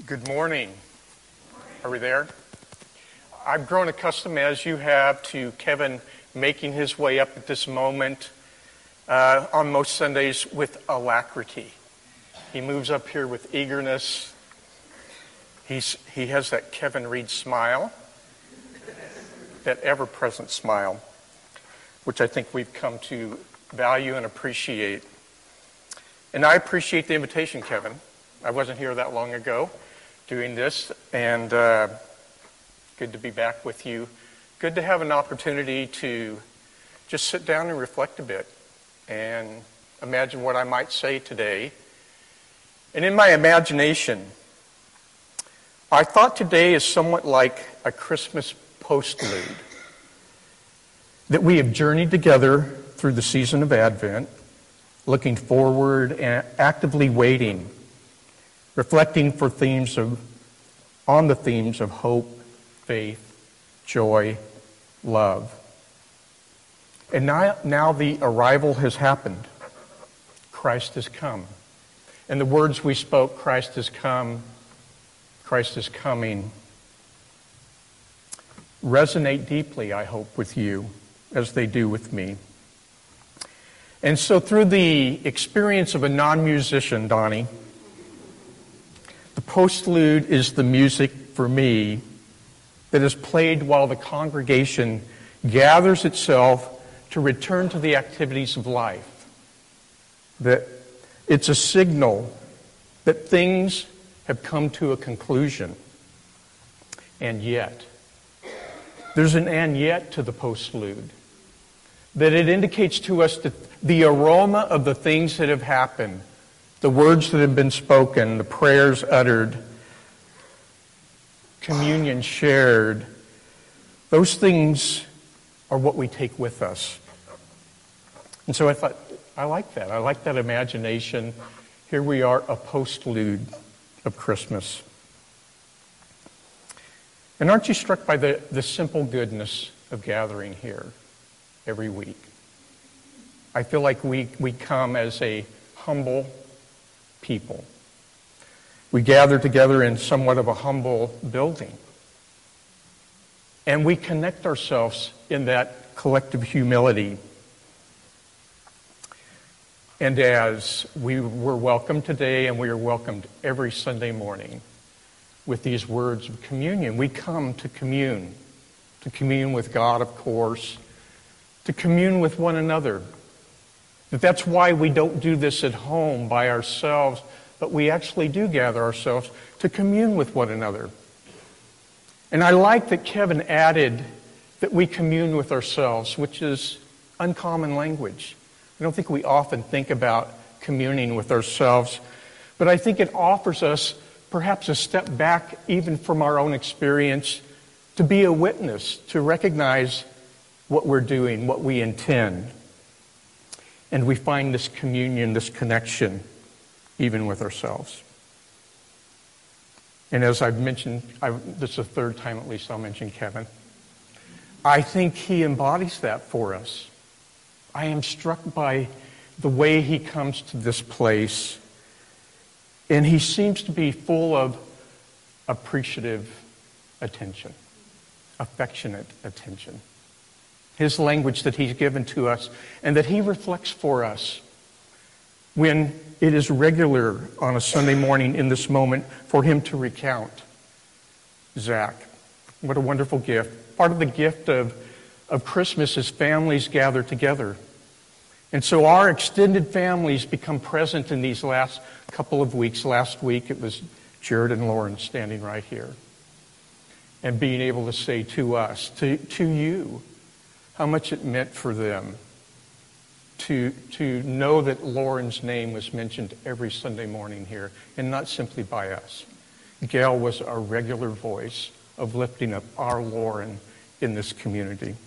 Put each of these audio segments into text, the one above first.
Good morning. Are we there? I've grown accustomed, as you have, to Kevin making his way up at this moment on most Sundays with alacrity. He moves up here with eagerness. He has that Kevin Reed smile, that ever-present smile, which I think we've come to value and appreciate. And I appreciate the invitation, Kevin. I wasn't here that long ago doing this, and good to be back with you. Good to have an opportunity to just sit down and reflect a bit and imagine what I might say today. And in my imagination, I thought today is somewhat like a Christmas postlude, that we have journeyed together through the season of Advent, looking forward and actively waiting, reflecting on the themes of hope, faith, joy, love. And now the arrival has happened. Christ has come. And the words we spoke, Christ has come, Christ is coming, resonate deeply, I hope, with you as they do with me. And so through the experience of a non-musician, Donnie, the postlude is the music for me that is played while the congregation gathers itself to return to the activities of life. That it's a signal that things have come to a conclusion. And yet, there's an and yet to the postlude. That it indicates to us that the aroma of the things that have happened, the words that have been spoken, the prayers uttered, communion shared, those things are what we take with us. And so I thought, I like that. I like that imagination. Here we are, a postlude of Christmas. And aren't you struck by the simple goodness of gathering here every week? I feel like we come as a humble people. We gather together in somewhat of a humble building. And we connect ourselves in that collective humility. And as we were welcomed today, and we are welcomed every Sunday morning with these words of communion, we come to commune with God, of course, to commune with one another. That's why we don't do this at home by ourselves, but we actually do gather ourselves to commune with one another. And I like that Kevin added that we commune with ourselves, which is uncommon language. I don't think we often think about communing with ourselves, but I think it offers us perhaps a step back even from our own experience to be a witness, to recognize what we're doing, what we intend. And we find this communion, this connection, even with ourselves. And as I've mentioned, this is the third time at least I'll mention Kevin. I think he embodies that for us. I am struck by the way he comes to this place. And he seems to be full of appreciative attention, affectionate attention. His language that he's given to us and that he reflects for us when it is regular on a Sunday morning in this moment for him to recount Zach. What a wonderful gift. Part of the gift of Christmas is families gather together. And so our extended families become present in these last couple of weeks. Last week it was Jared and Lauren standing right here and being able to say to us, to you, how much it meant for them to know that Lauren's name was mentioned every Sunday morning here, and not simply by us. Gail was our regular voice of lifting up our Lauren in this community.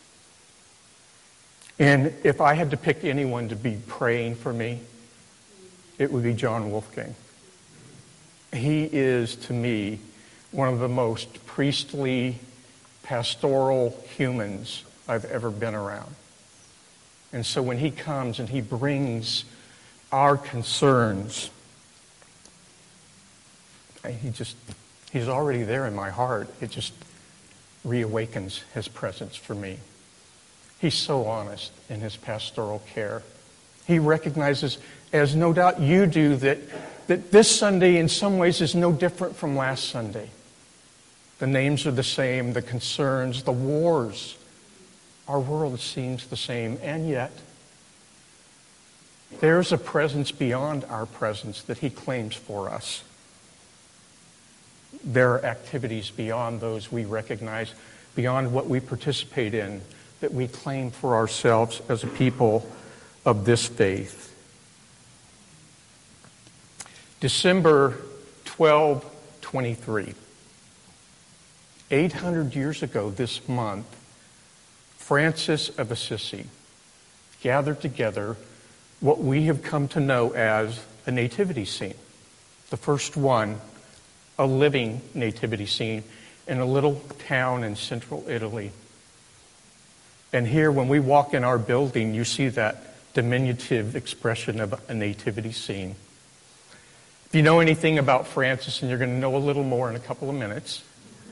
And if I had to pick anyone to be praying for me, it would be John Wolfgang. He is, to me, one of the most priestly, pastoral humans I've ever been around. And so when he comes and he brings our concerns, He's already there in my heart. It just reawakens his presence for me. He's so honest in his pastoral care. He recognizes, as no doubt you do, that this Sunday in some ways is no different from last Sunday. The names are the same, the concerns, the wars. Our world seems the same, and yet there's a presence beyond our presence that he claims for us. There are activities beyond those we recognize, beyond what we participate in, that we claim for ourselves as a people of this faith. December 1223. 800 years ago this month, Francis of Assisi gathered together what we have come to know as a nativity scene. The first one, a living nativity scene in a little town in central Italy. And here, when we walk in our building, you see that diminutive expression of a nativity scene. If you know anything about Francis, and you're going to know a little more in a couple of minutes,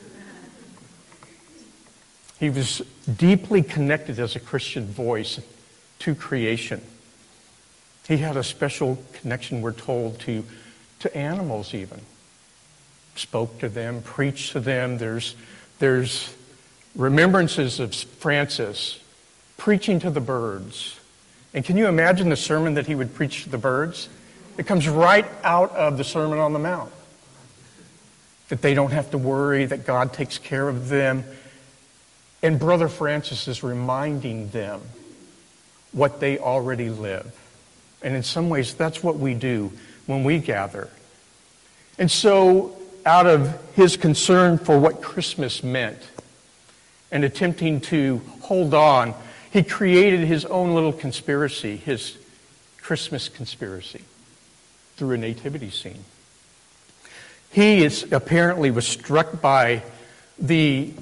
he was deeply connected as a Christian voice to creation. He had a special connection, we're told, to animals even. Spoke to them, preached to them. There's remembrances of Francis preaching to the birds. And can you imagine the sermon that he would preach to the birds? It comes right out of the Sermon on the Mount. That they don't have to worry, that God takes care of them. And Brother Francis is reminding them what they already live. And in some ways, that's what we do when we gather. And so, out of his concern for what Christmas meant and attempting to hold on, he created his own little conspiracy, his Christmas conspiracy, through a nativity scene. He apparently was struck by the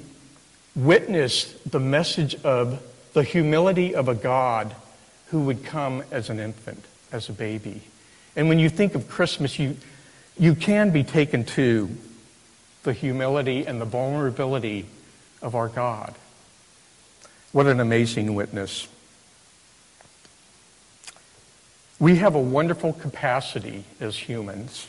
message of the humility of a God who would come as an infant, as a baby. And when you think of Christmas, you can be taken to the humility and the vulnerability of our God. What an amazing witness. We have a wonderful capacity as humans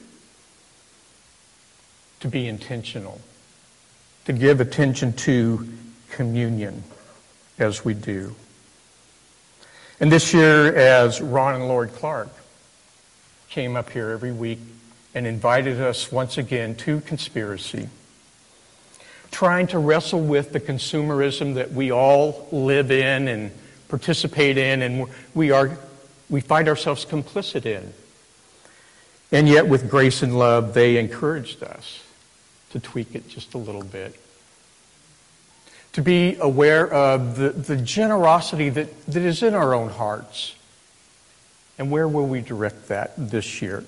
to be intentional, to give attention to communion as we do. And this year, as Ron and Lord Clark came up here every week and invited us once again to conspiracy, trying to wrestle with the consumerism that we all live in and participate in, and we find ourselves complicit in. And yet, with grace and love, they encouraged us to tweak it just a little bit. To be aware of the generosity that is in our own hearts. And where will we direct that this year?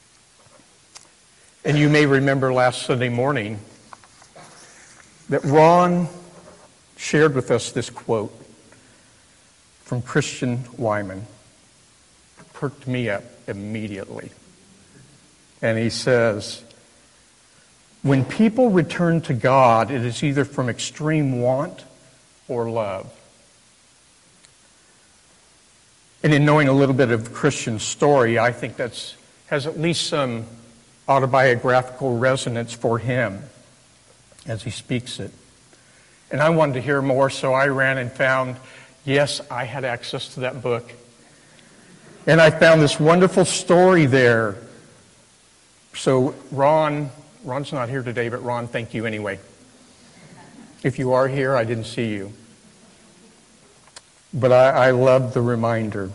And you may remember last Sunday morning that Ron shared with us this quote from Christian Wyman. It perked me up immediately. And he says, when people return to God, it is either from extreme want or love. And in knowing a little bit of Christian story, I think that has at least some autobiographical resonance for him as he speaks it. And I wanted to hear more, so I ran and found, yes, I had access to that book. And I found this wonderful story there. So Ron's not here today, but Ron, thank you anyway. If you are here, I didn't see you. But I love the reminder.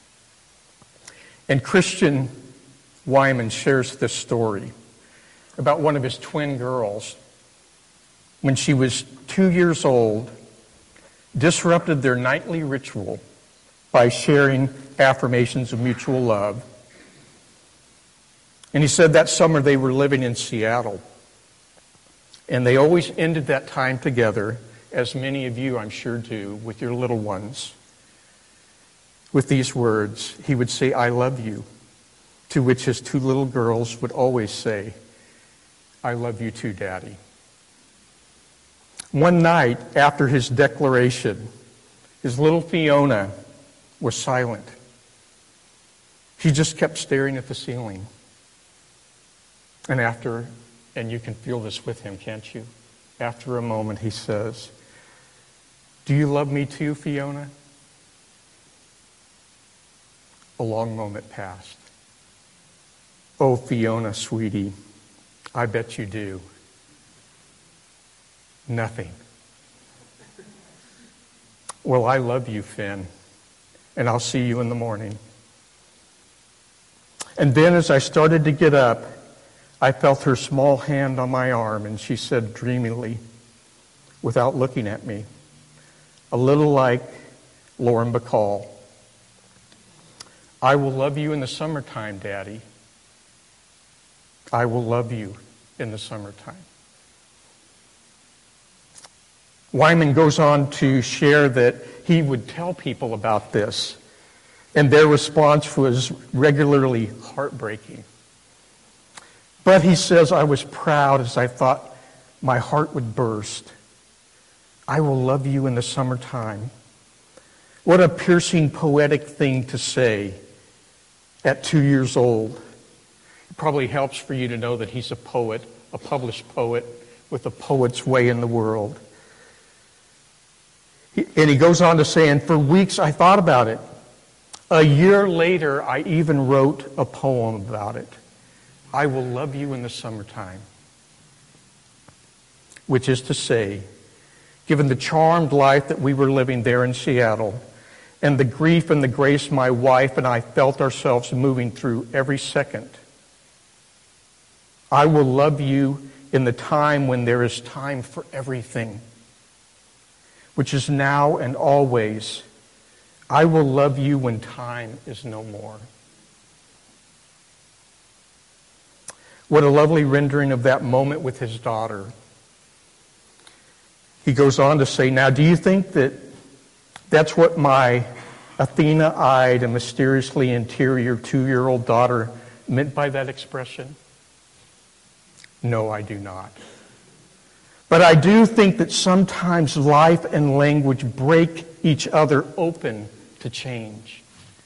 And Christian Wyman shares this story about one of his twin girls, when she was 2 years old, disrupted their nightly ritual by sharing affirmations of mutual love. And he said that summer they were living in Seattle. And they always ended that time together, as many of you I'm sure do, with your little ones, with these words. He would say, "I love you," to which his two little girls would always say, I love you too, Daddy. One night after his declaration, his little Fiona was silent. She just kept staring at the ceiling. And you can feel this with him, can't you? After a moment, he says, "Do you love me too, Fiona?" A long moment passed. "Oh, Fiona, sweetie, I bet you do." Nothing. "Well, I love you, Finn, and I'll see you in the morning." And then as I started to get up, I felt her small hand on my arm, and she said dreamily, without looking at me, a little like Lauren Bacall, "I will love you in the summertime, Daddy. I will love you in the summertime." Wyman goes on to share that he would tell people about this, and their response was regularly heartbreaking. But he says, "I was proud as I thought my heart would burst. I will love you in the summertime." What a piercing, poetic thing to say at 2 years old. It probably helps for you to know that he's a poet, a published poet with a poet's way in the world. And he goes on to say, "And for weeks I thought about it. A year later, I even wrote a poem about it. I will love you in the summertime." Which is to say, given the charmed life that we were living there in Seattle, and the grief and the grace my wife and I felt ourselves moving through every second, I will love you in the time when there is time for everything, which is now and always. I will love you when time is no more. What a lovely rendering of that moment with his daughter. He goes on to say, "Now, do you think that that's what my Athena-eyed and mysteriously interior 2-year-old daughter meant by that expression? No, I do not. But I do think that sometimes life and language break each other open to change.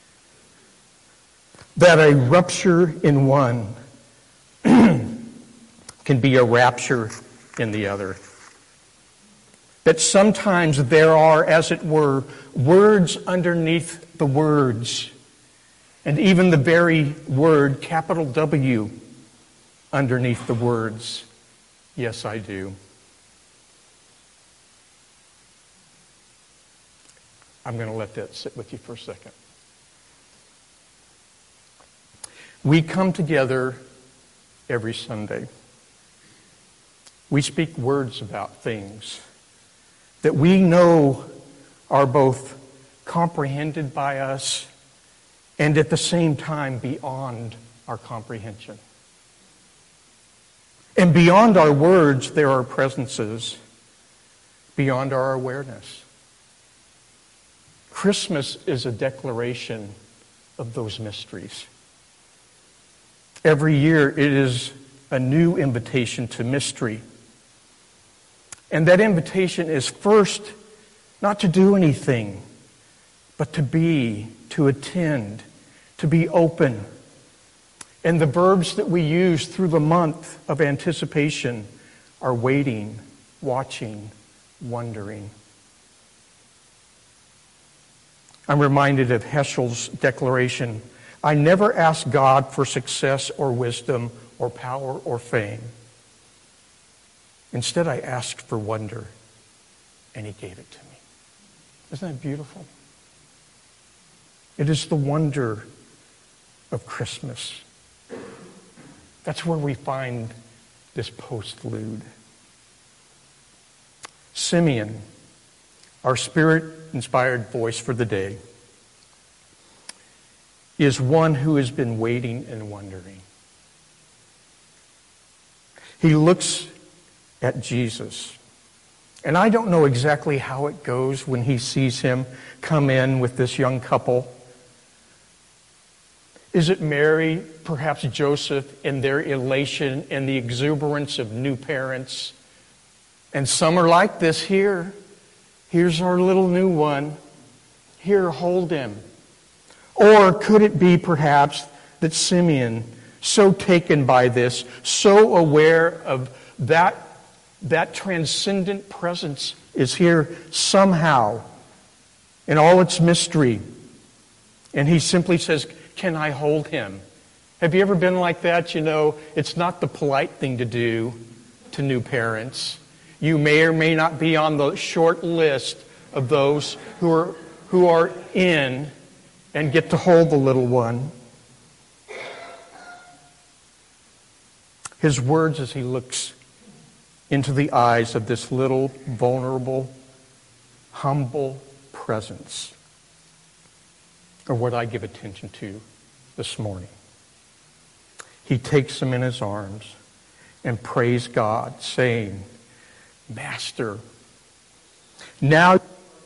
That a rupture in one can be a rapture in the other. That sometimes there are, as it were, words underneath the words, and even the very word, capital W, underneath the words. Yes, I do." I'm going to let that sit with you for a second. We come together every Sunday. We speak words about things that we know are both comprehended by us and at the same time beyond our comprehension. And beyond our words, there are presences, beyond our awareness. Christmas is a declaration of those mysteries. Every year it is a new invitation to mystery. And that invitation is first not to do anything, but to be, to attend, to be open. And the verbs that we use through the month of anticipation are waiting, watching, wondering. I'm reminded of Heschel's declaration, "I never asked God for success or wisdom or power or fame. Instead, I asked for wonder, and He gave it to me." Isn't that beautiful? It is the wonder of Christmas. That's where we find this postlude. Simeon, our Spirit-inspired voice for the day, is one who has been waiting and wondering. He looks at Jesus. And I don't know exactly how it goes when he sees him come in with this young couple. Is it Mary, perhaps Joseph, and their elation and the exuberance of new parents? And some are like this here. Here's our little new one. Here, hold him. Or could it be perhaps that Simeon, so taken by this, so aware of that transcendent presence is here somehow in all its mystery, and he simply says, can I hold him? Have you ever been like that? You know, it's not the polite thing to do to new parents. You may or may not be on the short list of those who are in and get to hold the little one. His words as he looks into the eyes of this little, vulnerable, humble presence are what I give attention to this morning. He takes him in his arms and prays God, saying, Master, now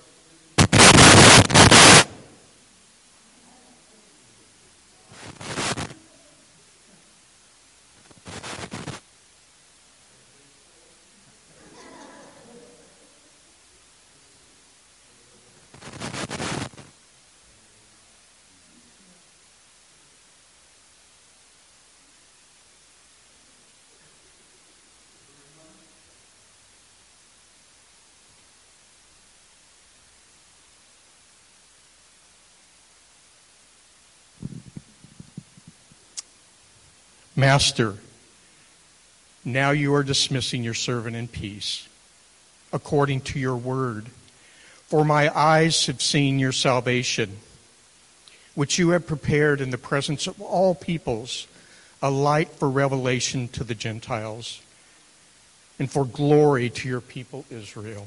Master, now you are dismissing your servant in peace, according to your word. For my eyes have seen your salvation, which you have prepared in the presence of all peoples, a light for revelation to the Gentiles, and for glory to your people Israel.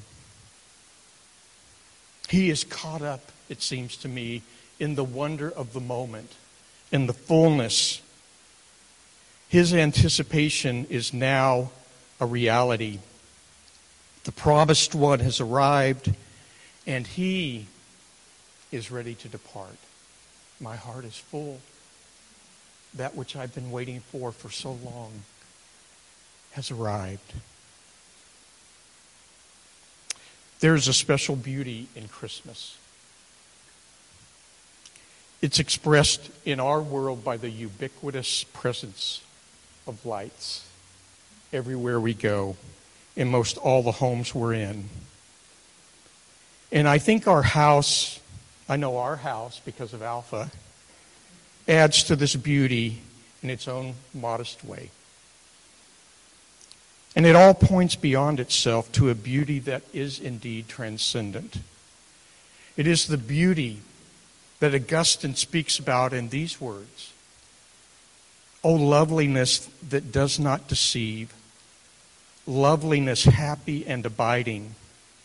He is caught up, it seems to me, in the wonder of the moment, in the fullness. His anticipation is now a reality. The promised one has arrived, and he is ready to depart. My heart is full. That which I've been waiting for so long has arrived. There's a special beauty in Christmas. It's expressed in our world by the ubiquitous presence of lights everywhere we go, in most all the homes we're in. And I think our house, I know our house because of Alpha, adds to this beauty in its own modest way. And it all points beyond itself to a beauty that is indeed transcendent. It is the beauty that Augustine speaks about in these words. O loveliness that does not deceive, loveliness happy and abiding.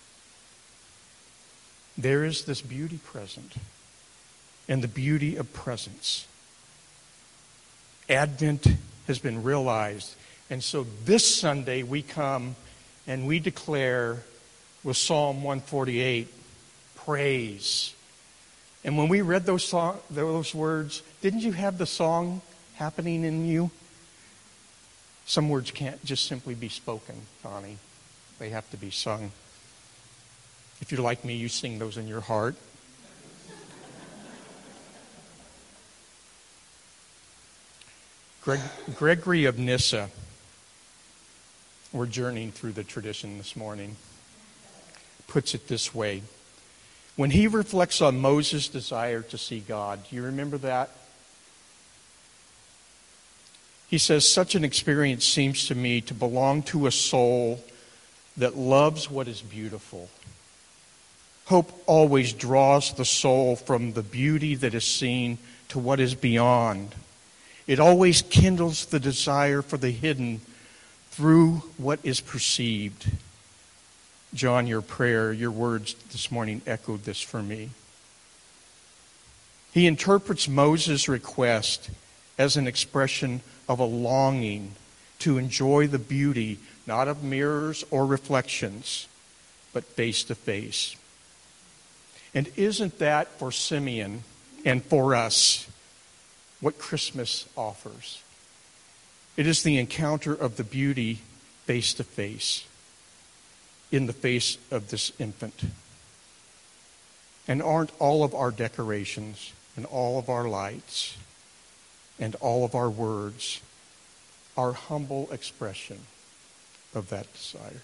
There is this beauty present, and the beauty of presence. Advent has been realized, and so this Sunday we come and we declare with Psalm 148, praise. And when we read those words, didn't you have the song happening in you? Some words can't just simply be spoken, Connie. They have to be sung. If you're like me, you sing those in your heart. Gregory of Nyssa, we're journeying through the tradition this morning, puts it this way. When he reflects on Moses' desire to see God, do you remember that? He says, such an experience seems to me to belong to a soul that loves what is beautiful. Hope always draws the soul from the beauty that is seen to what is beyond. It always kindles the desire for the hidden through what is perceived. John, your prayer, your words this morning echoed this for me. He interprets Moses' request as an expression of a longing to enjoy the beauty, not of mirrors or reflections, but face to face. And isn't that for Simeon and for us what Christmas offers. It is the encounter of the beauty face to face, in the face of this infant. And aren't all of our decorations and all of our lights and all of our words our humble expression of that desire?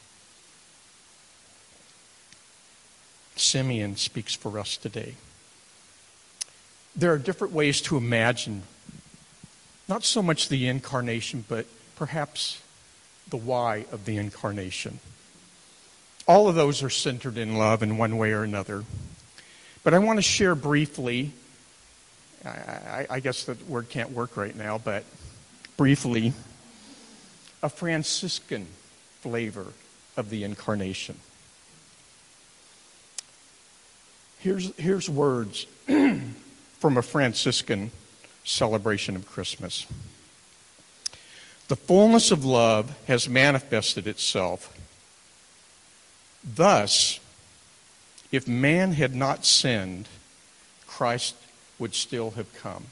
Simeon speaks for us today. There are different ways to imagine not so much the incarnation, but perhaps the why of the incarnation. All of those are centered in love in one way or another. But I want to share briefly, I guess that word can't work right now, but briefly, a Franciscan flavor of the incarnation. Here's words from a Franciscan celebration of Christmas. The fullness of love has manifested itself. Thus, if man had not sinned, Christ would still have come.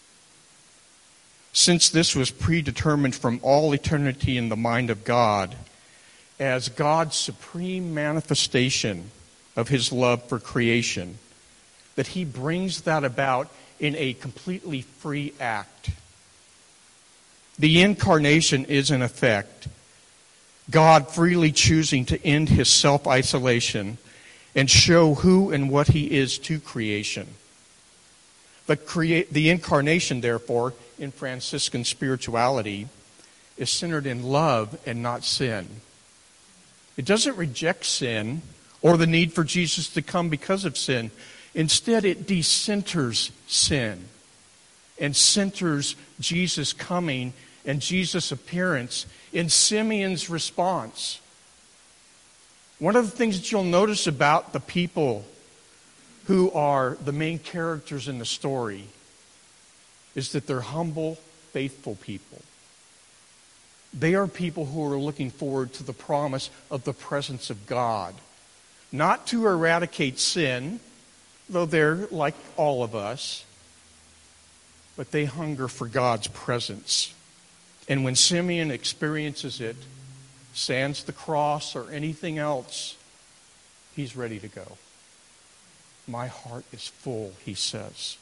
Since this was predetermined from all eternity in the mind of God, as God's supreme manifestation of his love for creation, that he brings that about in a completely free act. The incarnation is, in effect, God freely choosing to end his self-isolation and show who and what he is to creation. The incarnation, therefore, in Franciscan spirituality, is centered in love and not sin. It doesn't reject sin or the need for Jesus to come because of sin. Instead, it decenters sin and centers Jesus coming and Jesus' appearance in Simeon's response. One of the things that you'll notice about the people who are the main characters in the story is that they're humble, faithful people. They are people who are looking forward to the promise of the presence of God. Not to eradicate sin, though they're like all of us, but they hunger for God's presence. And when Simeon experiences it, sans the cross or anything else, he's ready to go. My heart is full, he says.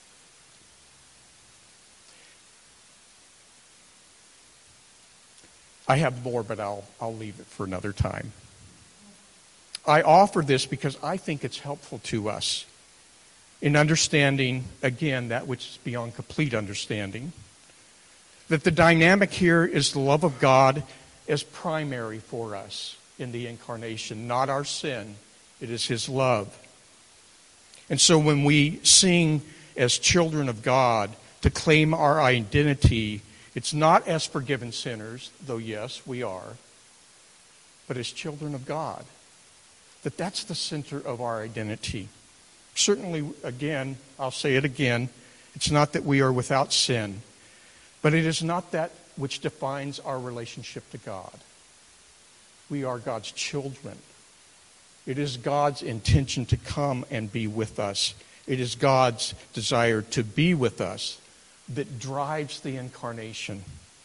I have more, but I'll leave it for another time. I offer this because I think it's helpful to us in understanding, again, that which is beyond complete understanding, that the dynamic here is the love of God as primary for us in the incarnation, not our sin. It is his love. And so when we sing as children of God to claim our identity, it's not as forgiven sinners, though yes, we are, but as children of God. That's the center of our identity. Certainly, again, I'll say it again, it's not that we are without sin, but it is not that which defines our relationship to God. We are God's children. It is God's intention to come and be with us. It is God's desire to be with us that drives the incarnation.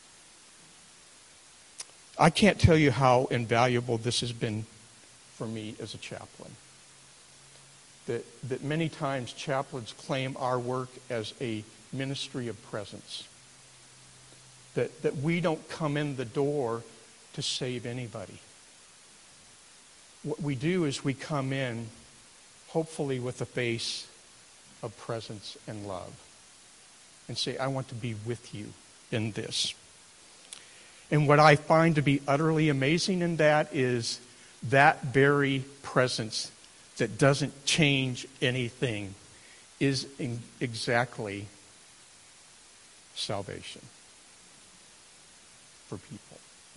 I can't tell you how invaluable this has been for me as a chaplain. That many times chaplains claim our work as a ministry of presence. That we don't come in the door to save anybody. What we do is we come in, hopefully with a face of presence and love, and say, I want to be with you in this. And what I find to be utterly amazing in that is that very presence that doesn't change anything is exactly salvation for people.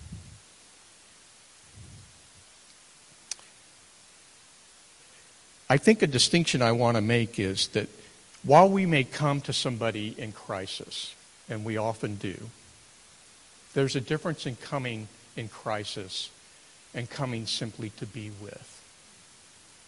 I think a distinction I want to make is that while we may come to somebody in crisis, and we often do, there's a difference in coming in crisis and coming simply to be with.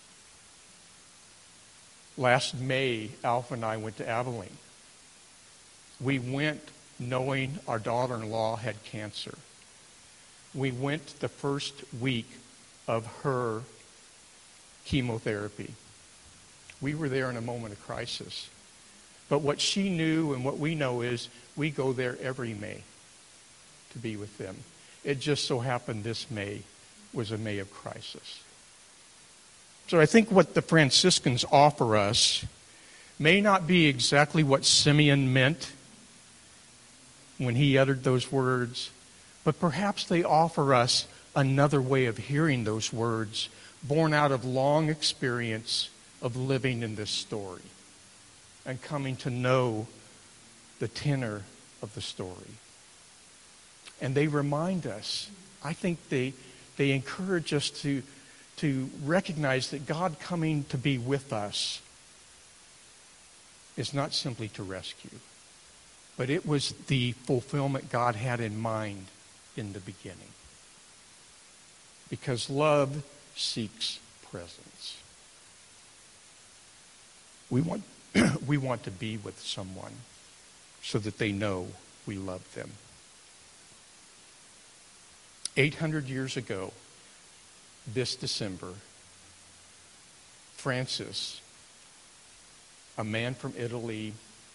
Last May, Alpha and I went to Abilene. We went knowing our daughter-in-law had cancer. We went the first week of her chemotherapy. We were there in a moment of crisis. But what she knew and what we know is we go there every May to be with them. It just so happened this May was a May of crisis. So I think what the Franciscans offer us may not be exactly what Simeon meant when he uttered those words, but perhaps they offer us another way of hearing those words born out of long experience of living in this story and coming to know the tenor of the story. And they remind us, I think they encourage us to recognize that God coming to be with us is not simply to rescue, but it was the fulfillment God had in mind in the beginning. Because love seeks presence. We want to be with someone so that they know we love them. 800 years ago, this December, Francis, a man from Italy,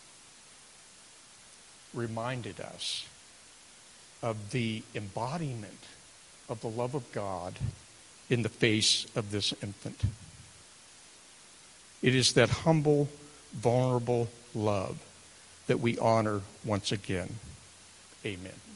reminded us of the embodiment of the love of God in the face of this infant. It is that humble, vulnerable love that we honor once again. Amen.